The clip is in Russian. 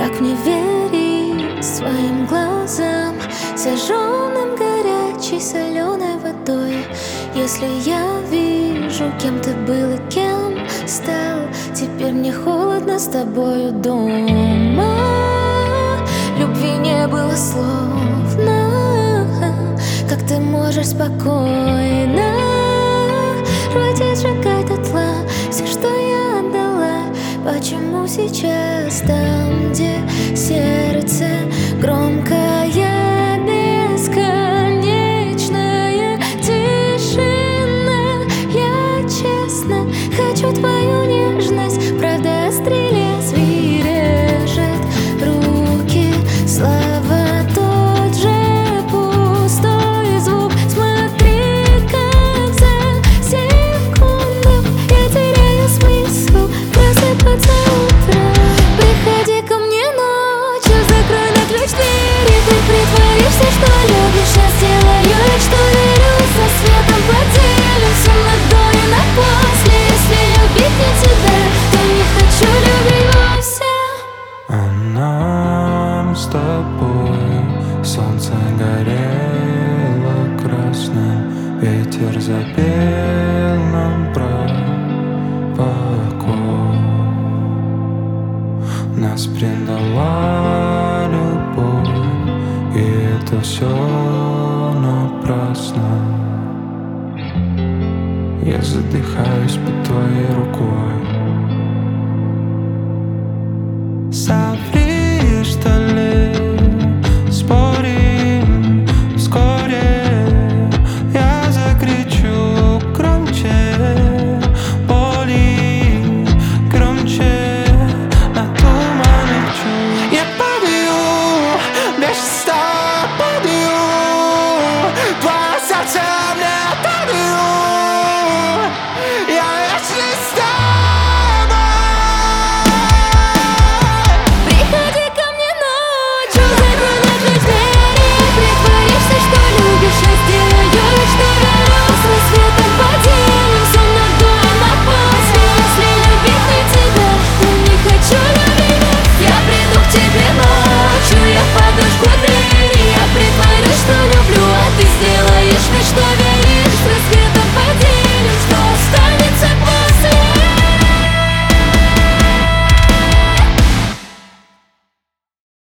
Как мне верить своим глазам, зажженным горячей соленой водой? Если я вижу, кем ты был и кем стал, теперь мне холодно с тобою дома. Любви не было словно, как ты можешь спокойно рвать, сжигать дотла все, что я отдала. Почему сейчас там, где сердце громкая, бесконечная тишина? Я честно хочу твою нежность, правда острее свирежет руки. Слова тот же пустой звук. Смотри, как за секунду я теряю смысл просыпаться утром. Приходи ко мне ночью, закрой на ключ двери. Ты притворишься, что любишь, я сделаю вид, что верю. Со светом поделимся на до и на после. Если любить не тебя, то не хочу любить вовсе. А нам с тобой солнце горело красным, ветер запел нам про покой. Нас предала любовь, и это все напрасно. Я задыхаюсь под твоей рукой.